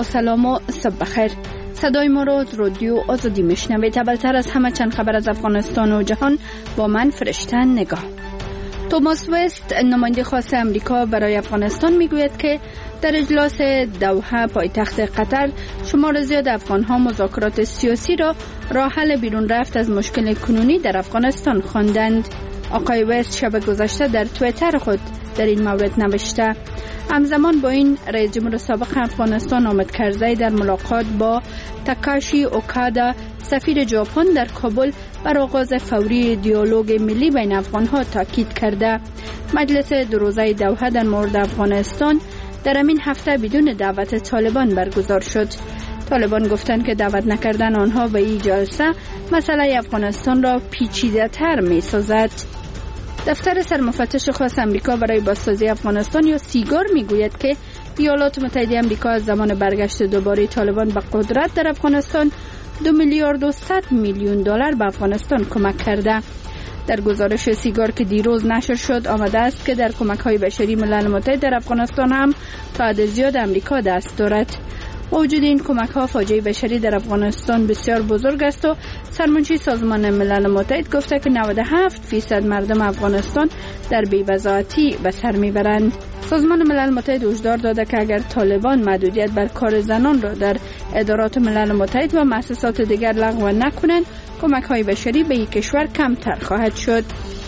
با سلام و صبح بخیر. صدای ما را از رادیو آزادی میشنوید. اولتر از همه چند خبر از افغانستان و جهان با من فرشته نگاه. توماس وست نماینده خاص امریکا برای افغانستان میگوید که در اجلاس دوحه پایتخت قطر شمار زیاد افغان‌ها مذاکرات سیاسی را راه حل بیرون رفت از مشکل کنونی در افغانستان خواندند. آقای وست شب گذشته در توییتر خود در این مورد نوشته: همزمان با این رئیس جمهور سابق افغانستان حامد کرزی در ملاقات با تاکاشی اوکادا سفیر ژاپن در کابل بر آغاز فوری دیالوگ ملی بین افغان‌ها تاکید کرده. مجلس دو روزه دوحه در مورد افغانستان در همین هفته بدون دعوت طالبان برگزار شد. طالبان گفتند که دعوت نکردن آنها به این جلسه مسئله افغانستان را پیچیده‌تر می‌سازد. دفتر سرمفتش خاص امریکا برای بازسازی افغانستان یا سیگار میگوید که ایالات متحده امریکا از زمان برگشت دوباره طالبان به قدرت در افغانستان 2 میلیارد و 100 میلیون دلار به افغانستان کمک کرده. در گزارش سیگار که دیروز نشر شد آمده است که در کمک‌های بشری ملل متحد در افغانستان هم تا حد زیاد امریکا دست دارد. وجود این کمک‌ها فاجعه بشری در افغانستان بسیار بزرگ است و سرمنشی سازمان ملل متحد گفته که 97% مردم افغانستان در بی‌وضاحتی به سر میبرند. سازمان ملل متحد هشدار داده که اگر طالبان محدودیت بر کار زنان را در ادارات ملل متحد و مؤسسات دیگر لغو نکنند، کمک‌های بشری به این کشور کمتر خواهد شد.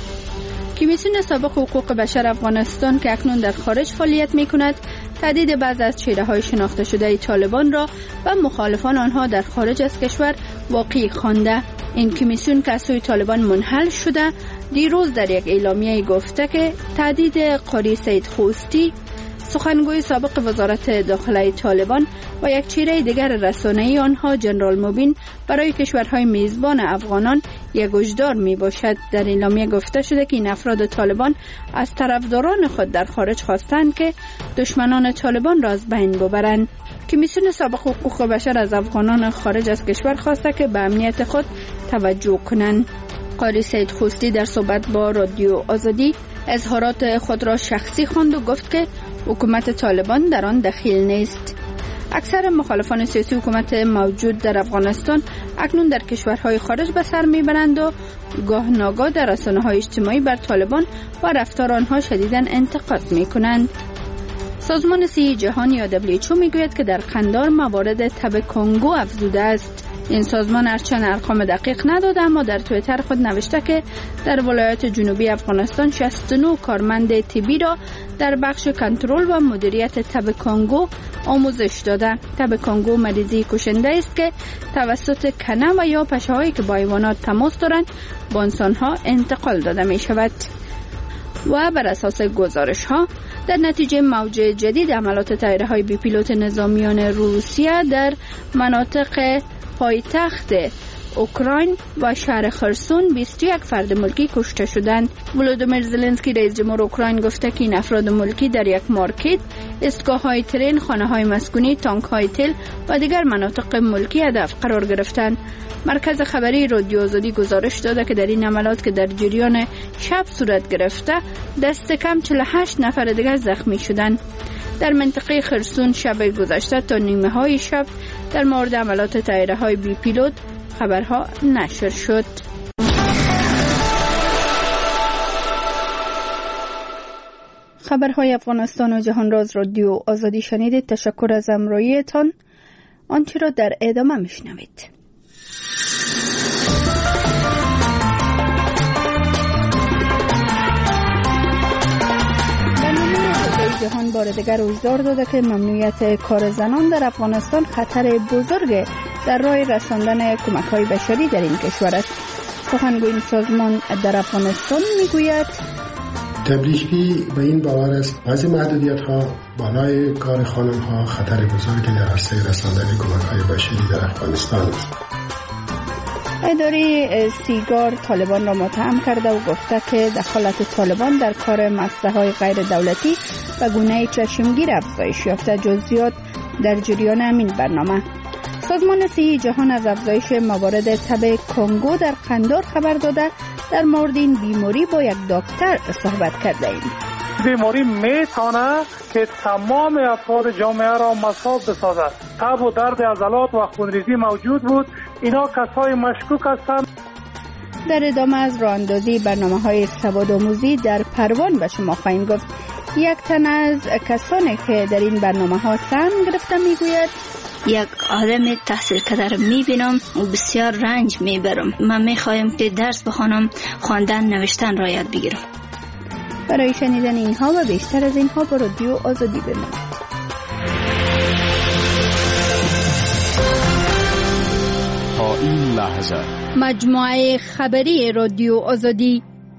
کمیسیون سابق حقوق بشر افغانستان که اکنون در خارج فعالیت می‌کند، تهدید بعضی از چهره‌های شناخته شده طالبان را و مخالفان آنها در خارج از کشور واقعی خوانده. این کمیسیون که از سوی طالبان منحل شده، دیروز در یک اعلامیه گفته که تهدید قاری سید خوستی، سخنگوی سابق وزارت داخله طالبان و یک چهره دیگر رسانه‌ای آنها جنرال مبین برای کشورهای میزبان افغانان یک هشدار می باشد. در اعلامیه گفته شده که این افراد طالبان از طرفداران خود در خارج خواستند که دشمنان طالبان را از بین ببرند. کمیسیون سابق حقوق بشر از افغانان خارج از کشور خواسته که به امنیت خود توجه کنند. قاری سید خوستی در صحبت با رادیو آزادی اظهارات خود را شخصی خواند و گفت که حکومت طالبان در آن دخیل نیست. اکثر مخالفان سیاسی حکومت موجود در افغانستان اکنون در کشورهای خارج به سر میبرند و گاه ناگاه در رسانه‌های اجتماعی بر طالبان و رفتار آنها شدیداً انتقاد میکنند. سازمان صحی جهان یا WHO میگوید که در قندار موارد تب کنگو افزوده است. این سازمان هرچند ارقام دقیق نداده اما در توییتر خود نوشته که در ولایات جنوبی افغانستان 69 کارمند طبی را در بخش کنترل و مدیریت تب کنگو آموزش داده. تب کنگو مریضی کشنده است که توسط کنه و یا پشه‌هایی که با حیوانات تماس دارند به انسان‌ها انتقال داده می شود. و بر اساس گزارش‌ها در نتیجه موج جدید حملات طیاره‌های بی پیلوت نظامیان روسیه در مناطق پایتخت اوکراین و شهر خرسون 21 فرد ملکی کشته شدند. ولودیمیر زلنسکی رئیس جمهور اوکراین گفته که این افراد ملکی در یک مارکت، ایستگاه‌های ترن، خانه‌های مسکونی، تانک‌های تل و دیگر مناطق ملکی هدف قرار گرفتند. مرکز خبری رادیو آزادی گزارش داده که در این حملات که در جریان شب صورت گرفته دست کم 48 نفر دیگر زخمی شدند. در منطقه خرسون شب گذشته تا نیمه های شب در مورد حملات طیاره‌های بی پیلوت خبرها نشر شد. خبرهای افغانستان و جهان را از رادیو آزادی شنیدید. تشکر از همراهیتان. آنچه را در ادامه میشنوید. جهان بار دیگر هشدار داده که ممنوعیت کار زنان در افغانستان خطر بزرگ در راه رساندن کمک‌های بشری در این کشور است. سخنگوی این سازمان در افغانستان میگوید WFP به این باور است بعضی محدودیت‌ها بالای کار خانم‌ها خطر بزرگی در عرصه رساندن کمک‌های بشری در افغانستان است. اداره سیگار طالبان را متهم کرده و گفته که دخالت طالبان در کار مؤسسه‌های غیر دولتی و گونه چشمگیر افزایش یافته. جزئیات در جریان همین برنامه. سازمان صحی جهان از افزایش موارد تب کنگو در قندار خبر داده. در مورد این بیماری با یک دکتر صحبت کرده ایم. بیماری میتونه که تمام افراد جامعه را مصاب بسازد. تب و درد عضلات و خونریزی موجود بود. اینا کسای مشکوک هستند. در ادامه از راه اندازی برنامه‌های سوادآموزی در پروان به شما خواهیم گفت. یک تن از کسانی که در این برنامه‌ها سهم گرفته میگوید یک آدم تحصیل کرده را میبینم و بسیار رنج میبرم. من میخوایم که درس بخوانم، خواندن نوشتن را یاد بگیرم. برای شنیدن اینها و بیشتر از اینها با رادیو آزادی بمانید. تا این لحظه مجموعه خبری رادیو آزادی.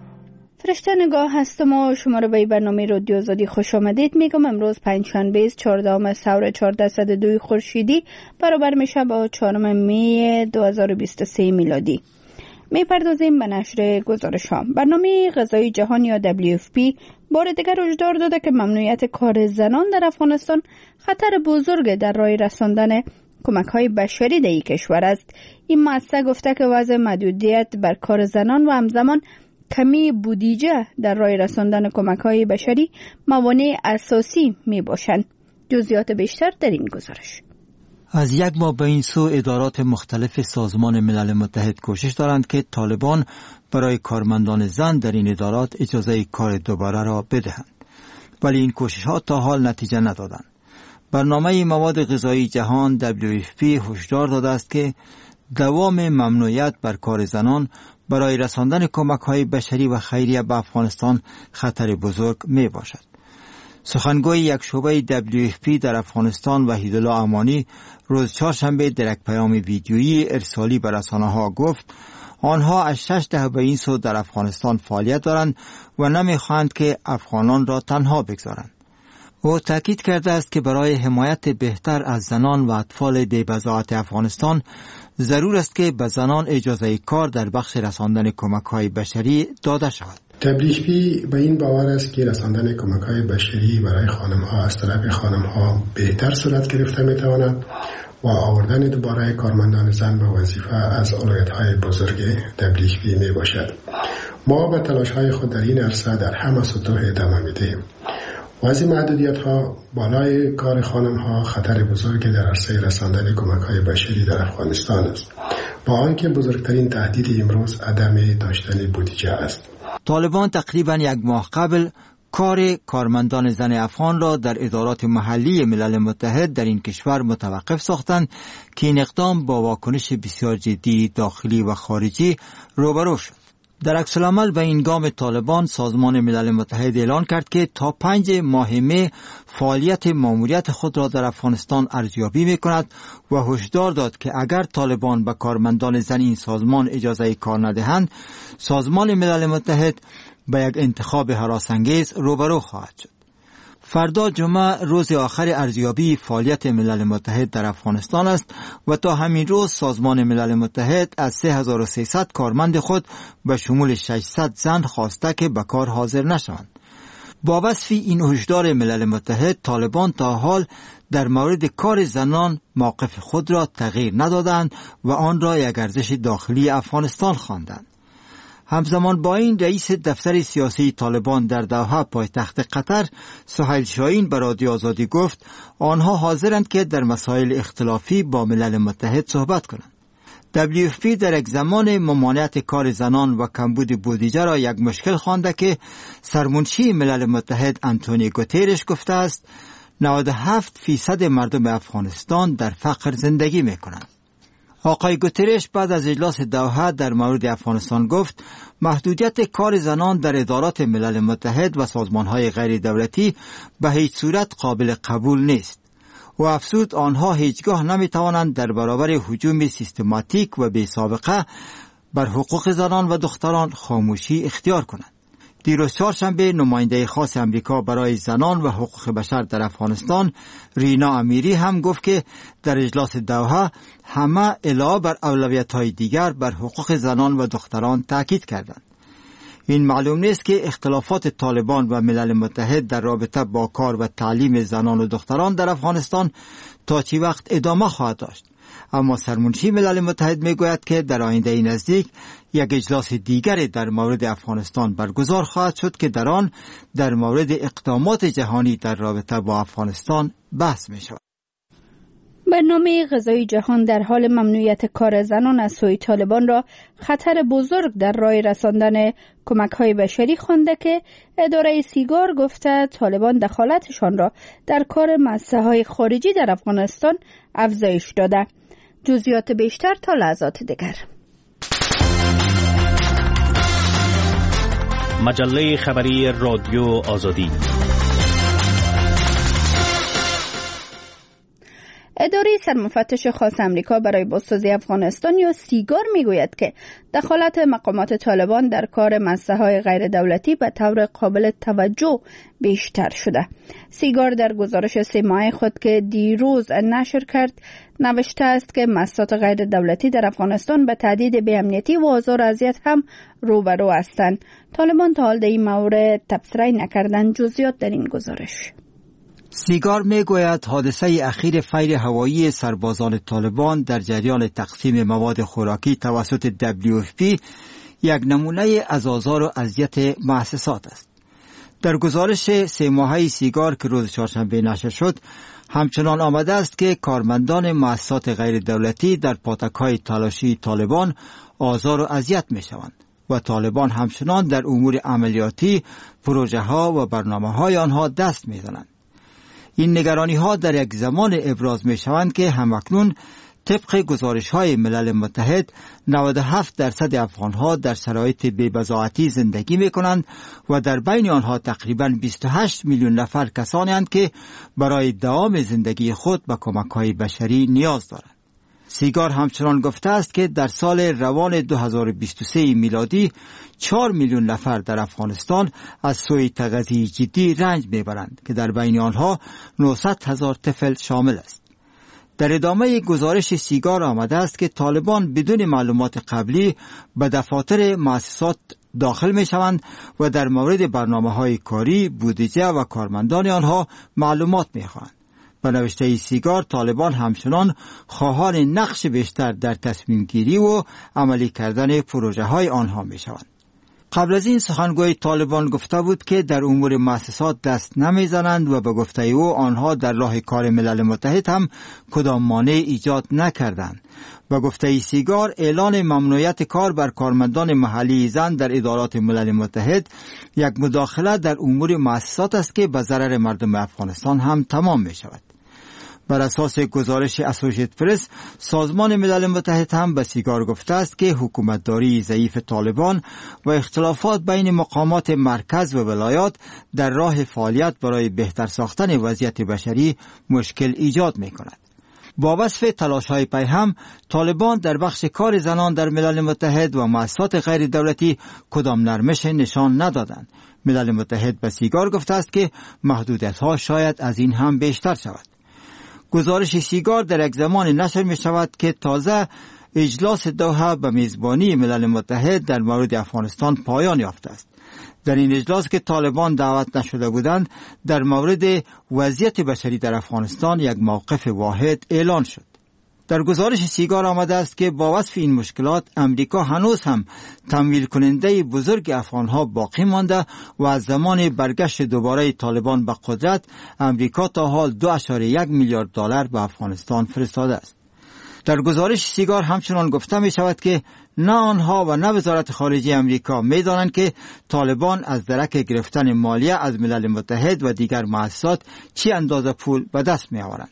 فرشته نگاه هستم و شما را به برنامه رادیو آزادی خوش آمدید میگم. امروز پنجشنبه 14 سور 1402 خورشیدی برابر میشه با 4 می 2023 میلادی. میپردازیم به نشر گزارش ها. برنامه غذایی جهان یا WFP بار دیگر هشدار داده که ممنوعیت کار زنان در افغانستان خطر بزرگ در راه رساندن کمک‌های بشری در این کشور است. این مؤسسه گفته که وضع محدودیت بر کار زنان و همزمان کمی بودجه در راه رساندن کمک‌های بشری موانع اساسی میباشند. جزئیات بیشتر در این گزارش. از یک ماه به این سو ادارات مختلف سازمان ملل متحد کوشش دارند که طالبان برای کارمندان زن در این ادارات اجازه کار دوباره را بدهند، ولی این کوشش ها تا حال نتیجه ندادند. برنامه مواد غذایی جهان WFP هشدار داده است که دوام ممنوعیت بر کار زنان برای رساندن کمک‌های بشری و خیریه به افغانستان خطر بزرگ می باشد. سخنگوی یک شعبه WFP در افغانستان وحیدالله امانی روز چهارشنبه در یک پیام ویدیویی ارسالی به رسانه‌ها گفت آنها از 6 دهه به این سو در افغانستان فعالیت دارند و نمی‌خواهند که افغانان را تنها بگذارند. او تاکید کرده است که برای حمایت بهتر از زنان و اطفال بی‌بضاعت افغانستان ضرور است که به زنان اجازه کار در بخش رساندن کمک‌های بشری داده شود. WFP به این باور است که رساندن کمک‌های بشری برای خانم‌ها از طرف خانم‌ها بهتر صورت گرفته می‌تواند و آوردن دوباره کارمندان زن به وظیفه از اولویت‌های بزرگ WFP میباشد. ما به تلاش‌های خود در این عرصه در همه سطوح ادامه می‌دهیم. وضع محدودیت‌ها بالای کار خانم‌ها خطر بزرگی در عرصه رساندن کمک‌های بشری در افغانستان است، با آنکه بزرگترین تهدید امروز عدم داشتن بودجه است. طالبان تقریباً یک ماه قبل کار کارمندان زن افغان را در ادارات محلی ملل متحد در این کشور متوقف ساختند که این اقدام با واکنش بسیار جدی داخلی و خارجی روبرو شد. در عکس العمل به این گام طالبان سازمان ملل متحد اعلان کرد که تا 5 ماه می فعالیت ماموریت خود را در افغانستان ارزیابی می‌کند و هشدار داد که اگر طالبان به کارمندان زن این سازمان اجازه کار ندهند، سازمان ملل متحد به یک انتخاب هراس‌انگیز روبرو خواهد شد. فردا جمعه روز آخر ارزیابی فعالیت ملل متحد در افغانستان است و تا همین روز سازمان ملل متحد از 3300 کارمند خود به شمول 600 زن خواسته که به کار حاضر نشوند. با وصف این هشدار ملل متحد، طالبان تا حال در مورد کار زنان موقف خود را تغییر ندادند و آن را یک ارزش داخلی افغانستان خواندند. همزمان با این رئیس دفتر سیاسی طالبان در دوحه پایتخت قطر سهیل شاهین به رادیو آزادی گفت آنها حاضرند که در مسائل اختلافی با ملل متحد صحبت کنند. WFP در یک زمان ممانعت کار زنان و کمبود بودجه را یک مشکل خوانده که سرمنشی ملل متحد آنتونیو گوترش گفته است 97% مردم افغانستان در فقر زندگی می‌کنند. آقای گوترش بعد از اجلاس دوحه در مورد افغانستان گفت محدودیت کار زنان در ادارات ملل متحد و سازمان‌های غیر دولتی به هیچ صورت قابل قبول نیست و افزود آنها هیچگاه نمی‌توانند در برابر هجوم سیستماتیک و بی‌سابقه بر حقوق زنان و دختران خاموشی اختیار کنند. دیروز چهارشنبه نماینده خاص امریکا برای زنان و حقوق بشر در افغانستان رینا امیری هم گفت که در اجلاس دوحه همه علاوه بر اولویت‌های دیگر بر حقوق زنان و دختران تاکید کردند. این معلوم نیست که اختلافات طالبان و ملل متحد در رابطه با کار و تعلیم زنان و دختران در افغانستان تا چی وقت ادامه خواهد داشت، اما سرمنشی ملل متحد میگوید که در آینده نزدیک یک اجلاس دیگری در مورد افغانستان برگزار خواهد شد که در آن در مورد اقدامات جهانی در رابطه با افغانستان بحث می شود. برنامه غذایی جهان در حال ممنوعیت کار زنان از سوی طالبان را خطر بزرگ در راه رساندن کمک‌های بشری خوانده که اداره سیگار گفته طالبان دخالتشان را در کار مؤسسه‌های خارجی در افغانستان افزایش داده. جزئیات بیشتر تا لحظات دیگر. مجله خبری رادیو آزادی. اداره سرمفتش خاص امریکا برای بازسازی افغانستان یا سیگار میگوید که دخالت مقامات طالبان در کار مؤسسه‌های غیر دولتی به طور قابل توجه بیشتر شده. سیگار در گزارش 3 ماهه خود که دیروز نشر کرد نوشته است که مؤسسات غیر دولتی در افغانستان به تهدید بی‌امنیتی و آزار و اذیت هم روبرو هستند. طالبان تا حال در این مورد تبصره نکردند. جزئیات در این گزارش. سیگار میگوید حادثه اخیر فیر هوایی سربازان طالبان در جریان تقسیم مواد خوراکی توسط WFP یک نمونه از آزار و اذیت مؤسسات است. در گزارش 3 ماهه سیگار که روز چهارشنبه نشر شد، همچنان آمده است که کارمندان مؤسسات غیر دولتی در پاتک‌های تلاشی طالبان آزار و اذیت می‌شوند و طالبان همچنان در امور عملیاتی، پروژه‌ها و برنامه‌های آنها دست می‌زنند. این نگرانی ها در یک زمان ابراز می شوند که همکنون طبق گزارش های ملل متحد 97% افغان ها در شرایط بی‌بضاعتی زندگی می کنند و در بین آنها تقریباً 28 میلیون نفر کسانی هستند که برای دوام زندگی خود به کمک های بشری نیاز دارند. سیگار همچنان گفته است که در سال روان 2023 میلادی 4 میلیون نفر در افغانستان از سوی تغذیه جدی رنج میبرند که در بین آنها 900,000 طفل شامل است. در ادامه گزارش سیگار آمده است که طالبان بدون معلومات قبلی به دفاتر مؤسسات داخل می شوند و در مورد برنامه‌های کاری، بودجه و کارمندان آنها معلومات می خواهند. به نوشته سیگار طالبان همچنان خواهان نقش بیشتر در تصمیم گیری و عملی کردن پروژه های آنها می شوند. قبل از این سخنگوی طالبان گفته بود که در امور مؤسسات دست نمی زنند و به گفته او آنها در راه کار ملل متحد هم کدام مانع ایجاد نکردند. به گفته سیگار اعلان ممنوعیت کار بر کارمندان محلی زن در ادارات ملل متحد یک مداخله در امور مؤسسات است که به ضرر مردم افغانستان هم تمام می شود. بر اساس گزارش اسوسییتد پرس، سازمان ملل متحد هم به سیگار گفته است که حکومتداری ضعیف طالبان و اختلافات بین مقامات مرکز و ولایات در راه فعالیت برای بهتر ساختن وضعیت بشری مشکل ایجاد می کند. با وصف تلاش‌های پی هم، طالبان در بخش کار زنان در ملل متحد و مؤسسات غیر دولتی کدام نرمش نشان ندادند. ملل متحد به سیگار گفته است که محدودیت‌ها شاید از این هم بیشتر شود. گزارش سیگار در یک زمان نشر می شود که تازه اجلاس دوحه به میزبانی ملل متحد در مورد افغانستان پایان یافته است. در این اجلاس که طالبان دعوت نشده بودند، در مورد وضعیت بشری در افغانستان یک موقف واحد اعلان شد. در گزارش سیگار آمده است که با وصف این مشکلات امریکا هنوز هم تمویل کننده بزرگ افغانها باقی مانده و از زمان برگشت دوباره طالبان به قدرت امریکا تا حال 2.1 میلیارد دلار به افغانستان فرستاده است. در گزارش سیگار همچنان گفته می شود که نه آنها و نه وزارت خارجه امریکا می دانند که طالبان از درک گرفتن مالیه از ملل متحد و دیگر مؤسسات چی اندازه پول به دست می آورند.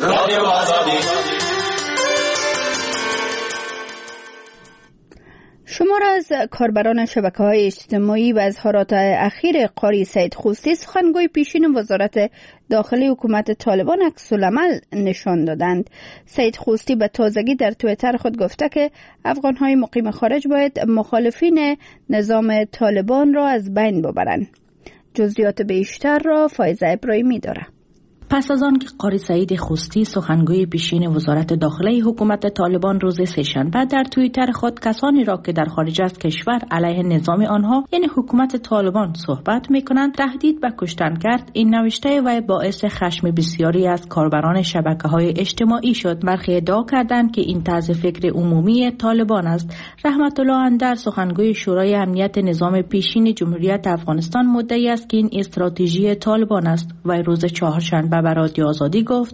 شمار از کاربران شبکه‌های اجتماعی و اظهارات اخیر قاری سید خوستی سخنگوی پیشین وزارت داخلی حکومت طالبان عکس‌العمل نشان دادند. سید خوستی به تازگی در توییتر خود گفته که افغان‌های مقیم خارج باید مخالفین نظام طالبان را از بین ببرند. جزئیات بیشتر را فایزه ابراهیمی دارد. پس از آن که قاری سعید خوستی سخنگوی پیشین وزارت داخله حکومت طالبان روز سه‌شنبه در توییتر خود کسانی را که در خارج از کشور علیه نظام آنها یعنی حکومت طالبان صحبت می‌کنند تهدید به کشتن کرد، این نوشته وی باعث خشم بسیاری از کاربران شبکه‌های اجتماعی شد. برخی ادعا کردند که این طرز فکر عمومی طالبان است. رحمت الله اندر سخنگوی شورای امنیت نظام پیشین جمهوریت افغانستان مدعی است که این استراتژی طالبان است و روز چهارشنبه به رادیو آزادی گفت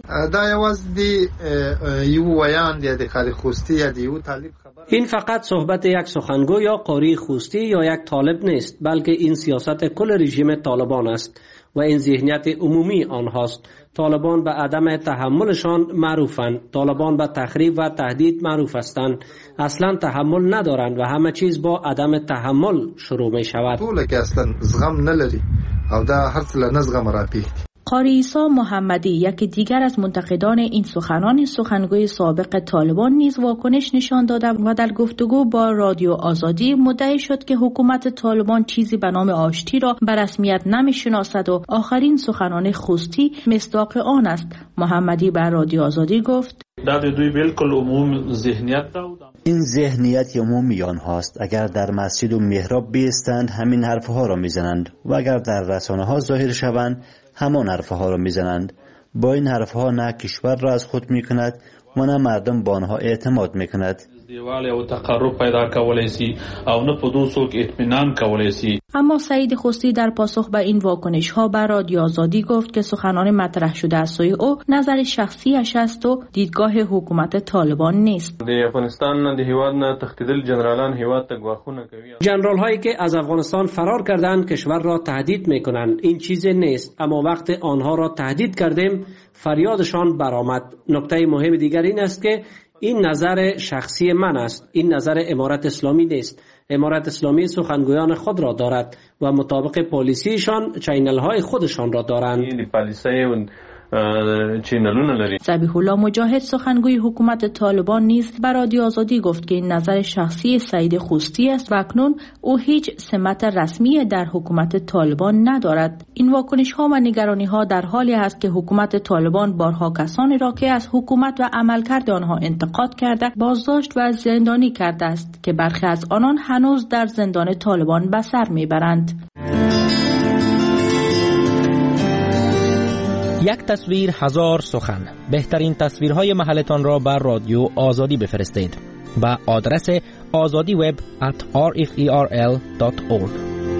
این فقط صحبت یک سخنگوی یا قاری خوستی یا یک طالب نیست، بلکه این سیاست کل رژیم طالبان است و این ذهنیت عمومی آنهاست. طالبان به عدم تحملشان معروفند. طالبان به تخریب و تهدید معروف هستند. اصلا تحمل ندارند و همه چیز با عدم تحمل شروع می شود. طول که اصلا زغم نلری او دا هر څه له نزغم راپیختی. قاری عیسی محمدی یکی دیگر از منتقدان این سخنان سخنگوی سابق طالبان نیز واکنش نشان داده و در گفتگو با رادیو آزادی مدعی شد که حکومت طالبان چیزی به نام آشتی را به رسمیت نمی‌شناسد و آخرین سخنان خوستی مصداق آن است. محمدی بر رادیو آزادی گفت این ذهنیت عمومی آنهاست. اگر در مسجد و محراب بیستند همین حرفها را میزنند و اگر در رسانه ها ظاهر شوند همان حرفها را میزنند. با این حرفها نه کشور را از خود میکند و نه مردم با آنها اعتماد میکند. اما سعید خوستی در پاسخ به این واکنش ها بر رادیو آزادی گفت که سخنان مطرح شده از سوی او نظر شخصی اش است و دیدگاه حکومت طالبان نیست. جنرال هایی که از افغانستان فرار کردند کشور را تهدید میکنند. این چیز نیست، اما وقت آنها را تهدید کردیم فریادشان برآمد. نکته مهم دیگر این است که این نظر شخصی من است. این نظر امارت اسلامی نیست. امارت اسلامی سخنگویان خود را دارد و مطابق پالیسیشان چینل های خودشان را دارند. ذبیح الله مجاهد سخنگوی حکومت طالبان نیز بر رادیو آزادی گفت که این نظر شخصی سعید خوستی است و اکنون او هیچ سمت رسمی در حکومت طالبان ندارد. این واکنش ها و نگرانی ها در حالی است که حکومت طالبان بارها کسانی را که از حکومت و عملکرد آنها انتقاد کرده بازداشت و زندانی کرده است که برخی از آنان هنوز در زندان طالبان به سر میبرند. یک تصویر هزار سخن. بهترین تصویرهای محلتان را بر رادیو آزادی بفرستید به آدرس azadiweb@rferl.org.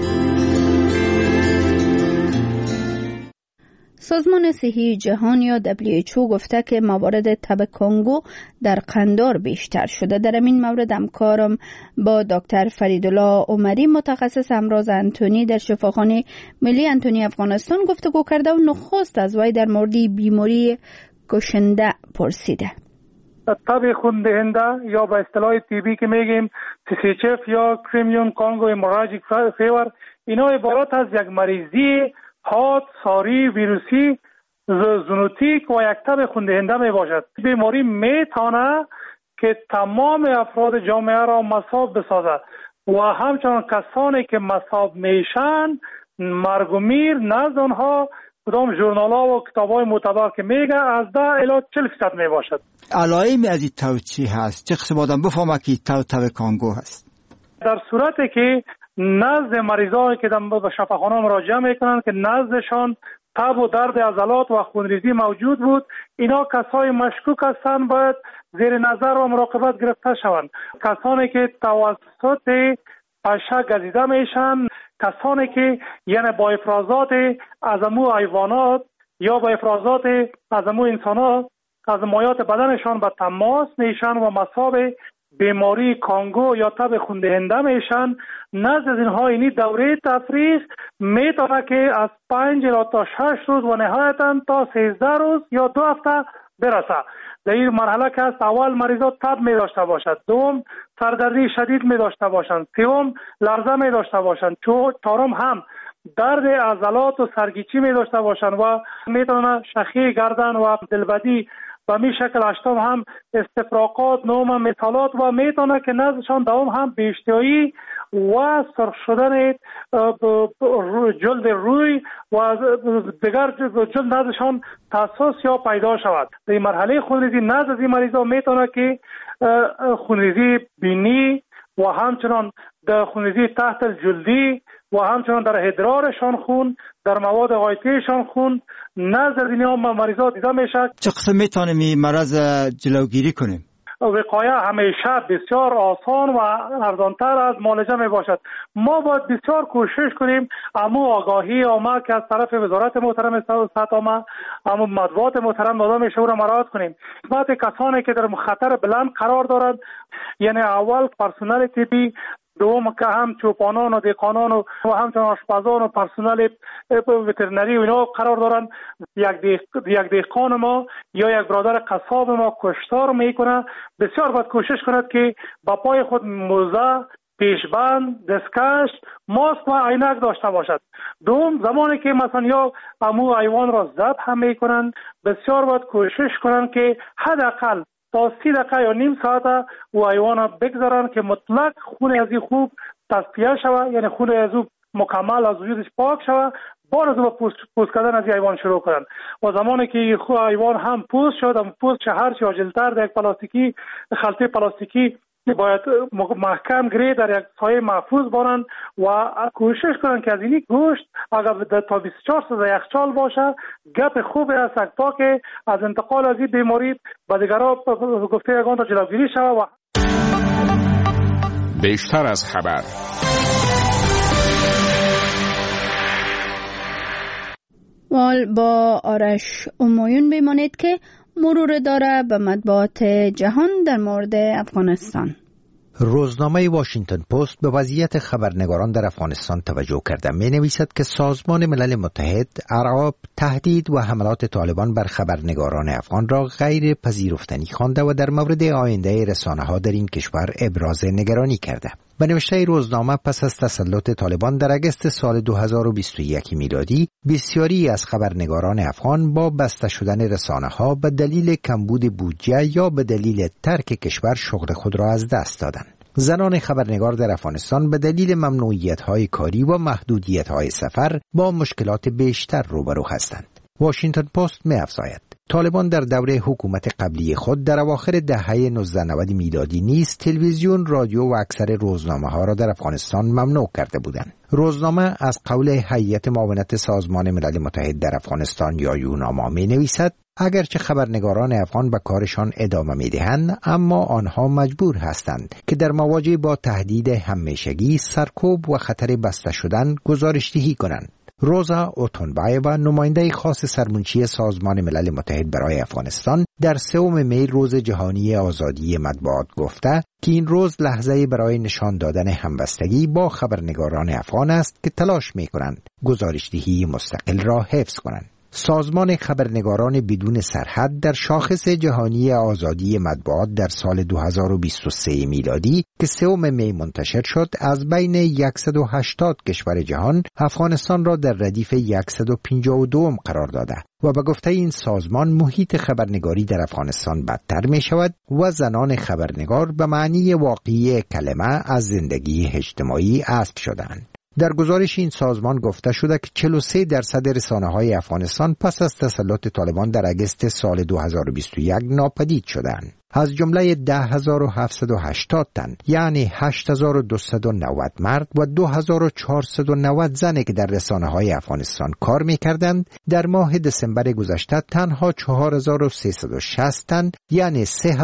سازمان صحی جهان یا WHO گفته که موارد تب کنگو در قندار بیشتر شده. در این مورد همکارم با دکتر فریدالله عمری متخصص امراض انتونی در شفاخانه ملی انتونی افغانستان گفتگو کرده و نخست از وی در مورد بیماری کشنده پرسیده. تب خون‌دهنده یا به اصطلاح TB که میگیم TCHF یا کریمیون کانگو هموراژیک فیور، اینا عبارت از یک مریضی حاد، ساری، ویروسی، زونوتیک و یک تب خون‌دهنده می باشد. بیماری میتونه که تمام افراد جامعه را مصاب بسازد و همچنان کسانی که مصاب میشن مرگ و میر نزد آنها کدام ژورنال ها و کتاب های معتبر که میگه از 10 الی 40% می باشد. علائم از این تب چی هست؟ چه قسم آدم بفهمه که تب کانگو هست؟ در صورتی که نزد مریضایی که به شفاخانه مراجعه میکنن که نزدشان تب و درد عضلات و خونریزی موجود بود، اینا کسای مشکوک هستند، باید زیر نظر و مراقبت گرفته شوند. کسانی که توسط پشه گزیده میشن، کسانی که یعنی با افرازات از امو حیوانات یا با افرازات از امو انسانات از مایات بدنشان به تماس میشن و مصاب بیماری کانگو یا تب خون‌دهنده میشن، نزد از اینها اینی دوره تفریح میتونه که از 5 تا 6 روز و نهایتا تا 13 روز یا 2 هفته برسه. در این مرحله که است اول مریضا تب می داشته باشد، دوم سردردی شدید می داشته باشند، سوم لرزه می داشته باشند، چهارم هم درد عضلات و سرگیچی می داشته باشند و میتونه شخی گردن و دلبدی و می شکل هشتم هم استفراغات، نوم مثالات و میتونه که نزدشان دوم هم بیشتیایی و سرخ شدن جلد روی و دیگر جلد نزدشان تاسیس یا پیدا شود. در مرحله خونریزی نزد از این مریضا میتونه که خونریزی بینی و همچنان در خونریزی تحت الجلدی و همچنان در ادرارشان خون، در مواد غایطیشان خون نزد از اینها مریضا دیده میشه. چه قسم میتونیم این مرض جلوگیری کنیم؟ وقایه همیشه بسیار آسان و ارزانتر از معالجه می باشد. ما باید بسیار کوشش کنیم امو آگاهی آمد که از طرف وزارت محترم صحت عامه امو مطبوعات محترم داده میشه را مراعات کنیم. خدمت کسانی که در خطر بلند قرار دارند، یعنی اول پرسنل طبی، دوم که هم چوپانان و دیقانان و همچنان آشپزان و پرسنل وترنری و اینا قرار دارن. یک دیقان ما یا یک برادر قصاب ما کشتار میکنه، بسیار باید کوشش کند که با پای خود موزه، پیشبند، دستکش، ماسک و عینک داشته باشد. دوم زمانی که مثلا یا امو حیوان را ذبح هم میکنن، بسیار باید کوشش کنن که حداقل تا 30 دقیقه یا نیم ساعت و حیوان بگذارن که مطلق خون از این خوب تصفیه شود، یعنی خون از او مکمل از وجودش پاک شود، بعد از او پوست کردن از حیوان شروع کنن. و زمانی که حیوان هم پوست شد، هم پوست هر چی عاجلتر در یک پلاستیکی خلطه پلاستیکی باید محکم گری در یک سایه محفوظ بانند و کوشش کنند که از اینی گوشت اگر تا 24 ساعت یخچال باشه، گپ خوبی است تا که از انتقال از این بیماری به دیگران گفته یگان تا جلوگیری شود. و بیشتر از خبر با آرش امایون بمانید که مرور داره به مطبوعات جهان در مورد افغانستان. روزنامه واشنگتن پست به وضعیت خبرنگاران در افغانستان توجه کرده. می نویسد که سازمان ملل متحد ارعاب، تهدید و حملات طالبان بر خبرنگاران افغان را غیر پذیرفتنی خوانده و در مورد آینده رسانه‌ها در این کشور ابراز نگرانی کرده. به نوشته روزنامه پس از تسلط طالبان در اگست سال 2021 میلادی، بسیاری از خبرنگاران افغان با بسته شدن رسانه‌ها به دلیل کمبود بودجه یا به دلیل ترک کشور شغل خود را از دست دادند. زنان خبرنگار در افغانستان به دلیل ممنوعیت‌های کاری و محدودیت‌های سفر با مشکلات بیشتر روبرو هستند. واشنگتن پست می‌افزاید طالبان در دوره حکومت قبلی خود در اواخر دهه 1990 میلادی نیز تلویزیون، رادیو و اکثر روزنامه‌ها را در افغانستان ممنوع کرده بودند. روزنامه از قول هیئت معاونت سازمان ملل متحد در افغانستان یا یوناما می‌نویسد اگرچه خبرنگاران افغان به کارشان ادامه می‌دهند، اما آنها مجبور هستند که در مواجهه با تهدید همیشگی، سرکوب و خطر بسته شدن گزارش‌دهی کنند. روزا اوتونبایوا، نماینده خاص سرمنشی سازمان ملل متحد برای افغانستان، در 3 می روز جهانی آزادی مطبوعات گفته که این روز لحظه برای نشان دادن همبستگی با خبرنگاران افغان است که تلاش می‌کنند گزارش‌دهی مستقل را حفظ کنند. سازمان خبرنگاران بدون سرحد در شاخص جهانی آزادی مطبوعات در سال 2023 میلادی که 3 می منتشر شد، از بین 180 کشور جهان افغانستان را در ردیف 152 قرار داده و به گفته این سازمان محیط خبرنگاری در افغانستان بدتر می شود و زنان خبرنگار به معنی واقعی کلمه از زندگی اجتماعی حذف شدند. در گزارش این سازمان گفته شده که 43% رسانه‌های افغانستان پس از تسلط طالبان در اگست سال 2021 ناپدید شدند. از جمله 10,780 تن یعنی 8,290 مرد و 2,490 زنی که در رسانه‌های افغانستان کار می‌کردند، در ماه دسامبر گذشته تنها 4,360 تن یعنی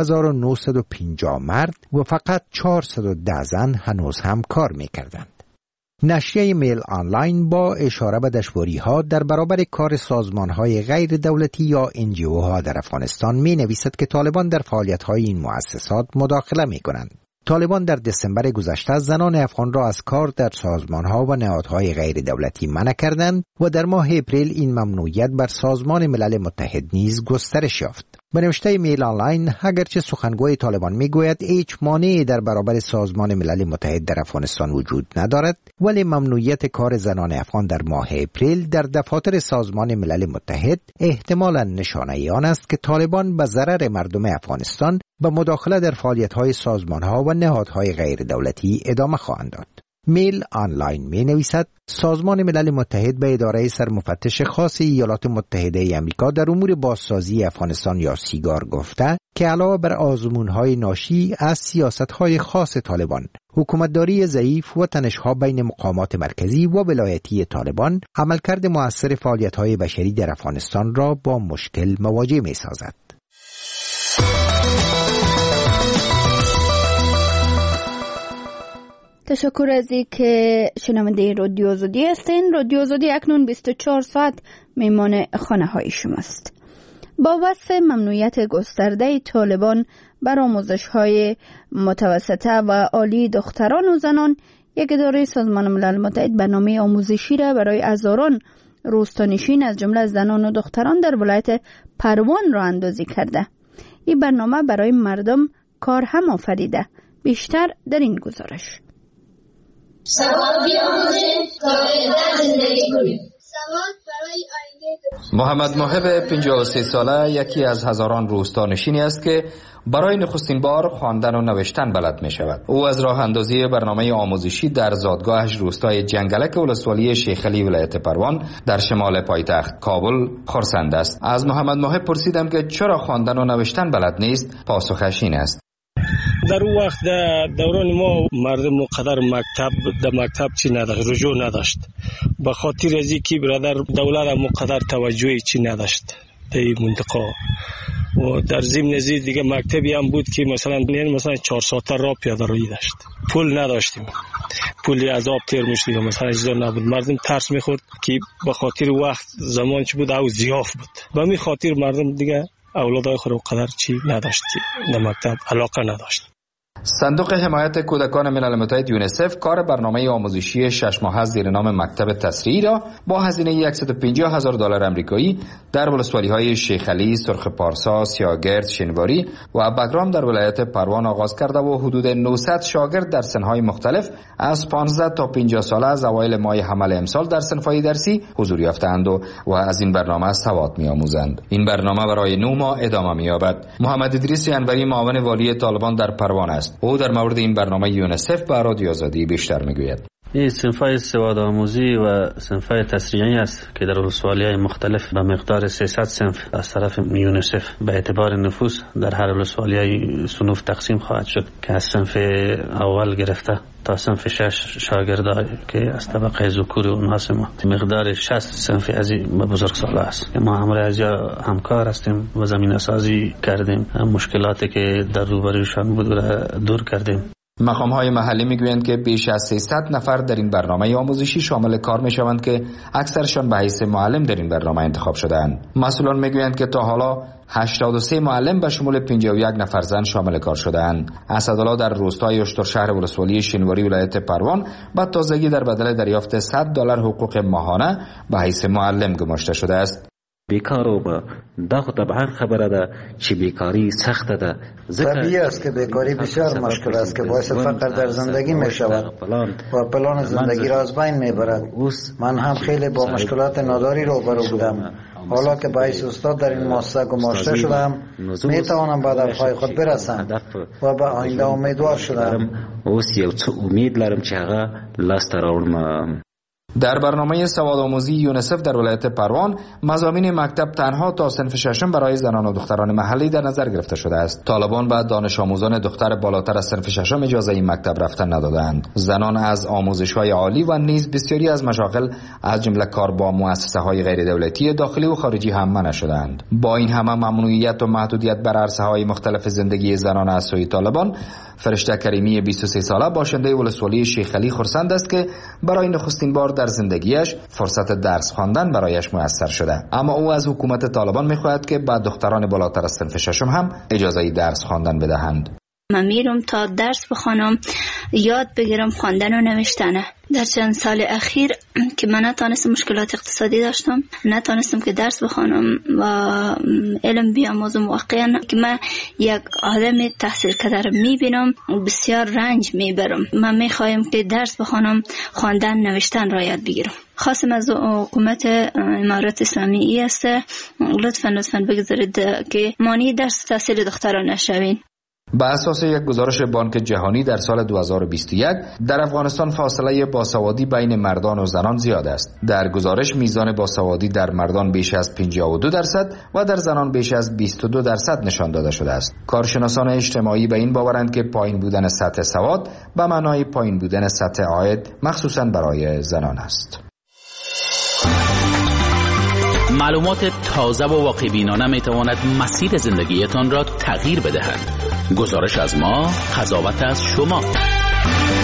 3,950 مرد و فقط 410 زن هنوز هم کار می‌کردند. نشریه میل آنلاین با اشاره به دشواری‌ها در برابر کار سازمان‌های غیر دولتی یا NGO در افغانستان می نویسد که طالبان در فعالیت‌های این مؤسسات مداخله می‌کنند. طالبان در دسامبر گذشته زنان افغان را از کار در سازمان‌ها و نهادهای غیر دولتی منع کردند و در ماه اپریل این ممنوعیت بر سازمان ملل متحد نیز گسترش یافت. به نوشته میل آنلاین، اگرچه سخنگوی طالبان میگوید هیچ مانعی در برابر سازمان ملل متحد در افغانستان وجود ندارد، ولی ممنوعیت کار زنان افغان در ماه اپریل در دفاتر سازمان ملل متحد احتمالاً نشانه آن است که طالبان به ضرر مردم افغانستان به مداخله در فعالیت‌های سازمان‌ها و نهادهای غیر دولتی ادامه خواهند داد. میل آنلاین می نویسد سازمان ملل متحد به اداره سرمفتش خاص ایالات متحده امریکا در امور بازسازی افغانستان یا سیگار گفته که علاوه بر آزمون‌های ناشی از سیاست‌های خاص طالبان، حکومتداری ضعیف و تنش‌ها بین مقامات مرکزی و ولایتی طالبان، عملکرد مؤثر فعالیت‌های بشری در افغانستان را با مشکل مواجه می‌سازد. تشکر از اینکه شنونده رادیو آزادی هستین. رادیو آزادی اکنون 24 ساعت میمان خانه های شماست. با وصف ممنوعیت گسترده طالبان بر آموزش های متوسطه و عالی دختران و زنان، یک اداره سازمان ملل متحد برنامه آموزشی را برای هزاران روستانشین از جمله زنان و دختران در ولایت پروان راه اندازی کرده. این برنامه برای مردم کار هم آفریده. بیشتر در این گزارش. سواد بیاموزیم تا بهتر زندگی کنیم. محمد محب 53 ساله یکی از هزاران روستانشینی است که برای نخستین بار خواندن و نوشتن بلد می شود. او از راه اندازی برنامه آموزشی در زادگاهش روستای جنگلک ولسوالی شیخ علی ولایت پروان در شمال پایتخت کابل خرسند است. از محمد محب پرسیدم که چرا خواندن و نوشتن بلد نیست. پاسخش این است: در اون وقت دوران ما مردم مقدر مکتب چی نداشت، رجوع نداشت. به خاطر از اینکه برادر دولت مقدر توجهی چی نداشت در این منطقه و در ضمن نزید دیگه مکتبی هم بود که مثلا 4 ساعته راه پیاده روی داشت. پول نداشتیم، پولی از آب تیر میشدیم، مثلا اجازه نبود. مردم ترس میخورد که به خاطر وقت زمان چی بود او زیاف بود. به همین خاطر مردم دیگه اولادای خود قدر چی نداشت، در مکتب علاقه نداشت. صندوق حمایت کودکان ملل متحد یونیسف کار برنامه آموزشی 6 ماهه زیر نام مکتب تسریعی را با هزینه $150,000 آمریکایی در ولسوالی‌های شیخ علی، سرخ پارسا، سیاگرد، شنواری و بگرام در ولایت پروان آغاز کرده و حدود 900 شاگرد در سنهای مختلف از 15 تا 50 ساله از اوایل ماه حمل امسال در صنف‌های درسی حضور یافتند و از این برنامه سواد می‌آموزند. این برنامه برای 9 ماه ادامه می‌یابد. محمد ادریس انوری معاون والی طالبان در پروان است. او در مورد این برنامه یونیسف به رادیو آزادی بیشتر میگوید. این صنف‌های سواد آموزی و صنف‌های تسریعی است که در ولسوالی‌های مختلف به مقدار 300 صنف از طرف یونیسف به اعتبار نفوس در هر ولسوالی‌های صنوف تقسیم خواهد شد که از صنف اول گرفته تا صنف 6 شاگردای که از طبقه ذکور و اناث ما مقدار 60 صنف از بزرگسال است. ما همراه از همکار هستیم و زمینه سازی کردیم. مشکلاتی که در روبرویشان بود را دور کردیم. مقام‌های محلی میگویند که بیش از 300 نفر در این برنامه آموزشی شامل کار میشوند که اکثرشان به حیث معلم در این برنامه انتخاب شده‌اند. مسئولان میگویند که تا حالا 83 معلم به شمول 51 نفر زن شامل کار شده‌اند. اسدالله در روستای اشتر شهر ولسوالی شنواری ولایت پروان به تازگی در بدل دریافت $100 حقوق ماهانه به حیث معلم گماشته شده است. بیکارو با دا خود طبعا خبره ده چی بیکاری سخته ده. طبیعی است که بیکاری بسیار مشکل است که باعث فقر در زندگی می شود و پلان زندگی را از بین می برد. من هم خیلی با مشکلات ناداری روبرو بودم. حالا که باعث استاد در این مؤسسه گماشته شدم می توانم به هدفهای خود برسم و به آینده امیدوار شدم. اوس یو څه امید لرم چې هغه لاسته راوړم. در برنامه سوادآموزی یونیسف در ولایت پروان مضامین مکتب تنها تا صنف 6 برای زنان و دختران محلی در نظر گرفته شده است. طالبان به دانش آموزان دختر بالاتر از صنف 6 اجازه این مکتب رفتن ندادند. زنان از آموزش‌های عالی و نیز بسیاری از مشاغل از جمله کار با مؤسسه‌های غیر دولتی داخلی و خارجی هم منع شدند. با این همه ممنوعیت و محدودیت بر عرصه‌های مختلف زندگی زنان از سوی طالبان، فرشته کریمی 23 ساله باشنده ولسوالی شیخ علی خرسند است که برای نخستین بار در زندگیش فرصت درس خواندن برایش میسر شده. اما او از حکومت طالبان میخواهد که به دختران بالاتر از صنف 6 هم اجازه درس خواندن بدهند. من میرم تا درس بخوانم، یاد بگیرم خواندن و نوشتن. در چند سال اخیر که من نتانستم، مشکلات اقتصادی داشتم، نتانستم که درس بخوانم و علم بیاموزم. واقعا که من یک آدم تحصیل کرده میبینم بسیار رنج میبرم. من میخوایم که درس بخوانم، خواندن نوشتن را یاد بگیرم. خواستم از حکومت امارات اسلامی است لطفاً بگذارید که مانع درس تحصیل دختران نشوین. به اساس یک گزارش بانک جهانی در سال 2021 در افغانستان فاصله باسوادی بین مردان و زنان زیاد است. در گزارش میزان باسوادی در مردان بیش از 52% و در زنان بیش از 22% نشان داده شده است. کارشناسان اجتماعی به این باورند که پایین بودن سطح سواد به معنای پایین بودن سطح عاید مخصوصاً برای زنان است. معلومات تازه و واقع بینانه می تواند مسیر زندگیتان را تغییر بدهد. گزارش از ما، قضاوت از شما.